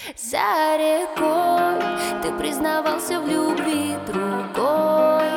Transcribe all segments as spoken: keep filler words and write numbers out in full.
За рекой ты признавался в любви другой.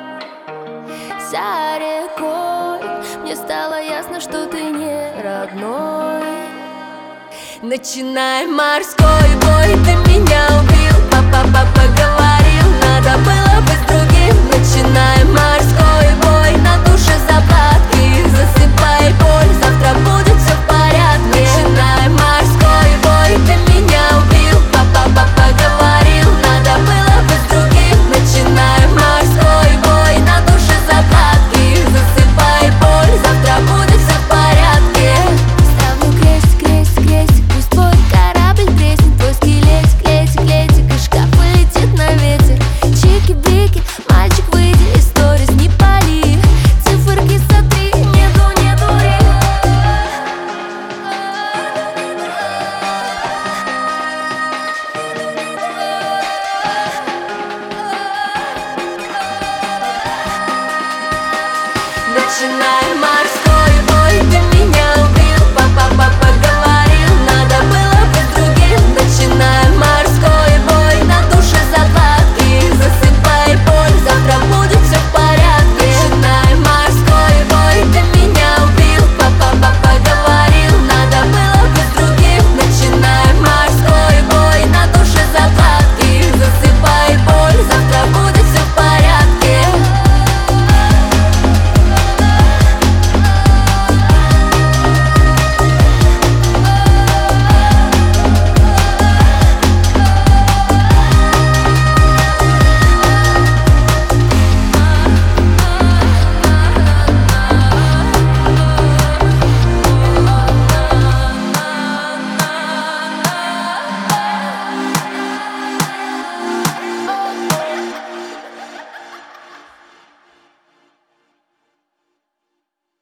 За рекой мне стало ясно, что ты не родной. Начинай морской бой, ты меня убил. Папа-папа говорил, надо было быть другим. Начинай морской бой, на душе заплатки. Засыпай боль, завтра будет все в порядке. Начинай морской бой, ты меня убил. Папа-папа говорил, надо было быть другим. Начинай морской бой, на душе заплатки. Засыпай боль, завтра будет все в порядке. Ставлю крестик, крестик, крестик, пусть твой корабль треснет. Твой скелетик, летик, летик, и шкаф полетит на ветер. Чики-брики, мальчик, выйди из сторис, не пали. Циферки сотри, нету, не дури. Начинай морской